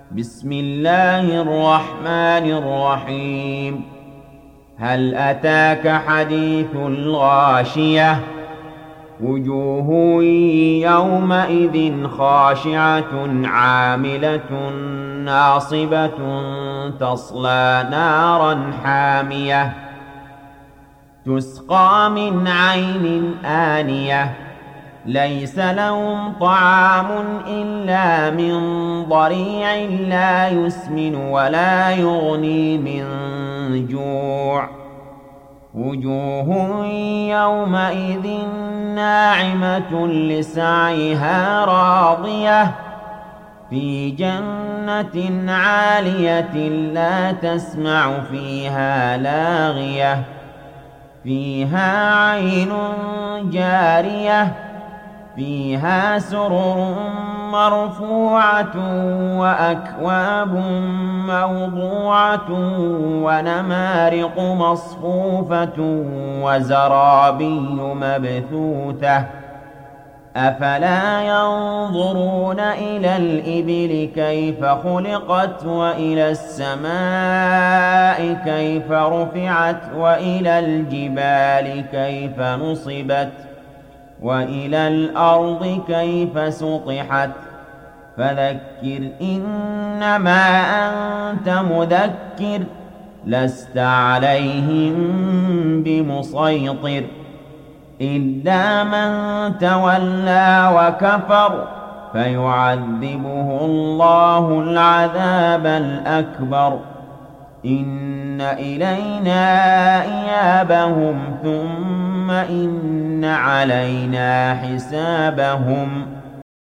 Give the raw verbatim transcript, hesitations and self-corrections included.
بسم الله الرحمن الرحيم. هل أتاك حديث الغاشية؟ وجوه يومئذ خاشعة عاملة ناصبة تصلى نارا حامية تسقى من عين آنية ليس لهم طعام إلا من ضريع لا يسمن ولا يغني من جوع. وجوه يومئذ ناعمة لسعيها راضية في جنة عالية لا تسمع فيها لاغية فيها عين جارية فيها سرر مرفوعة وأكواب موضوعة ونمارق مصفوفة وزرابي مبثوثة أفلا ينظرون إلى الإبل كيف خلقت وإلى السماء كيف رفعت وإلى الجبال كيف نصبت وإلى الأرض كيف سطحت فذكر إنما أنت مذكر لست عليهم بمسيطر إلا من تولى وكفر فيعذبه الله العذاب الأكبر إن إلينا إيابهم ثم إن علينا حسابهم